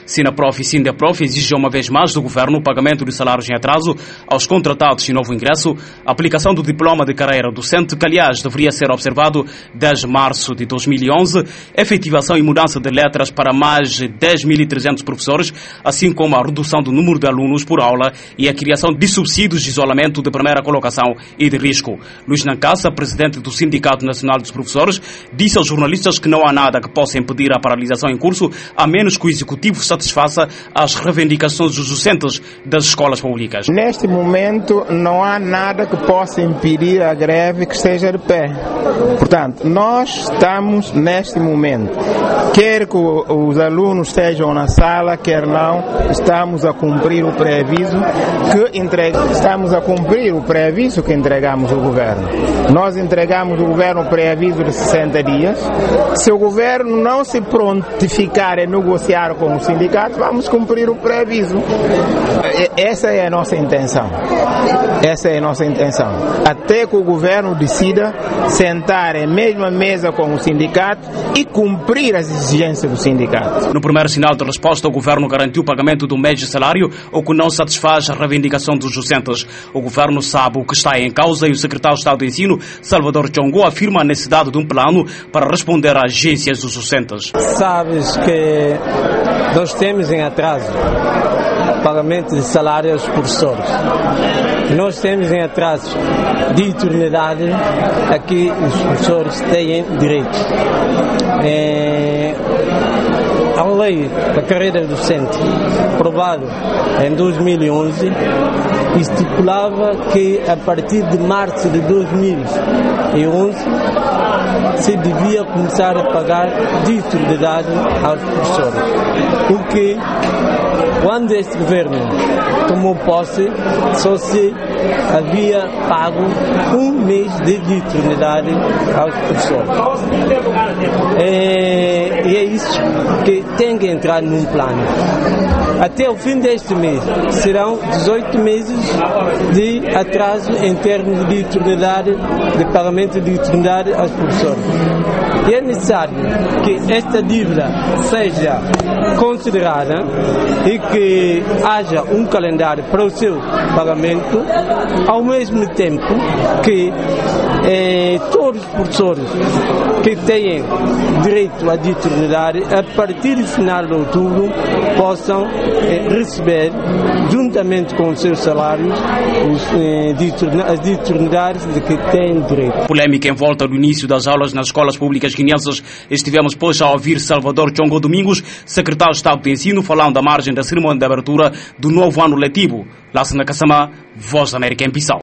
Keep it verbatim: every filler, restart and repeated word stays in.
Sinaprof e Sindeprof exigem uma vez mais do governo o pagamento de salários em atraso aos contratados e novo ingresso, a aplicação do diploma de carreira docente, que aliás deveria ser observado desde março de dois mil e onze, efetivação e mudança de letras para mais de dez mil e trezentos professores, assim como a redução do número de alunos por aula e a criação de subsídios de isolamento de primeira colocação e de risco. Luís Nancassa, presidente do Sindicato Nacional dos Professores, disse aos jornalistas que não há nada que possa impedir a paralisação em curso, a menos que o Executivo satisfaça as reivindicações dos docentes das escolas públicas. Neste momento não há nada que possa impedir a greve que esteja de pé. Portanto, nós estamos neste momento, quer que os alunos estejam na sala, quer não, estamos a cumprir o pré-aviso que entregamos, estamos a cumprir o pré-aviso que entregamos ao governo. Nós entregamos ao governo o pré-aviso de sessenta dias. Se o governo não se prontificar a negociar com o sindicato, vamos cumprir o pré-aviso. Essa é a nossa intenção. Essa é a nossa intenção. Até que o governo decida sentar em mesma mesa com o sindicato e cumprir as exigências do sindicato. No primeiro sinal de resposta, o governo garantiu o pagamento do mês de salário, o que não satisfaz a reivindicação dos docentes. O governo sabe o que está em causa e o secretário de Estado de Ensino, Salvador Chongo, afirma a necessidade de um plano para responder às exigências dos docentes. Sabes que nós temos em atraso pagamento de salário aos professores. Nós temos em atraso de eternidade a que os professores têm direito. É, a lei da carreira docente, aprovada em dois mil e onze, estipulava que a partir de março de dois mil e onze se devia começar a pagar de eternidade aos professores. O que, quando este governo tomou posse, só se havia pago um mês de eternidade aos professores. É, e é isso que tem que entrar num plano. Até o fim deste mês serão dezoito meses de atraso em termos de eternidade, de pagamento de eternidade aos professores. E é necessário que esta dívida seja considerada e que haja um calendário para o seu pagamento, ao mesmo tempo que eh, todos os professores que têm direito à eternidade, a partir do final de outubro, possam eh, receber, juntamente com os seus salários, os, eh, de, as eternidades de que têm direito. Polêmica em volta do início das aulas nas escolas públicas guineenses. Estivemos, pois, a ouvir Salvador Chongo Domingos, secretário de Estado de Ensino, falando à margem da cerimônia de abertura do novo ano letivo. Lá na Caçamá, Voz da América em Bissau.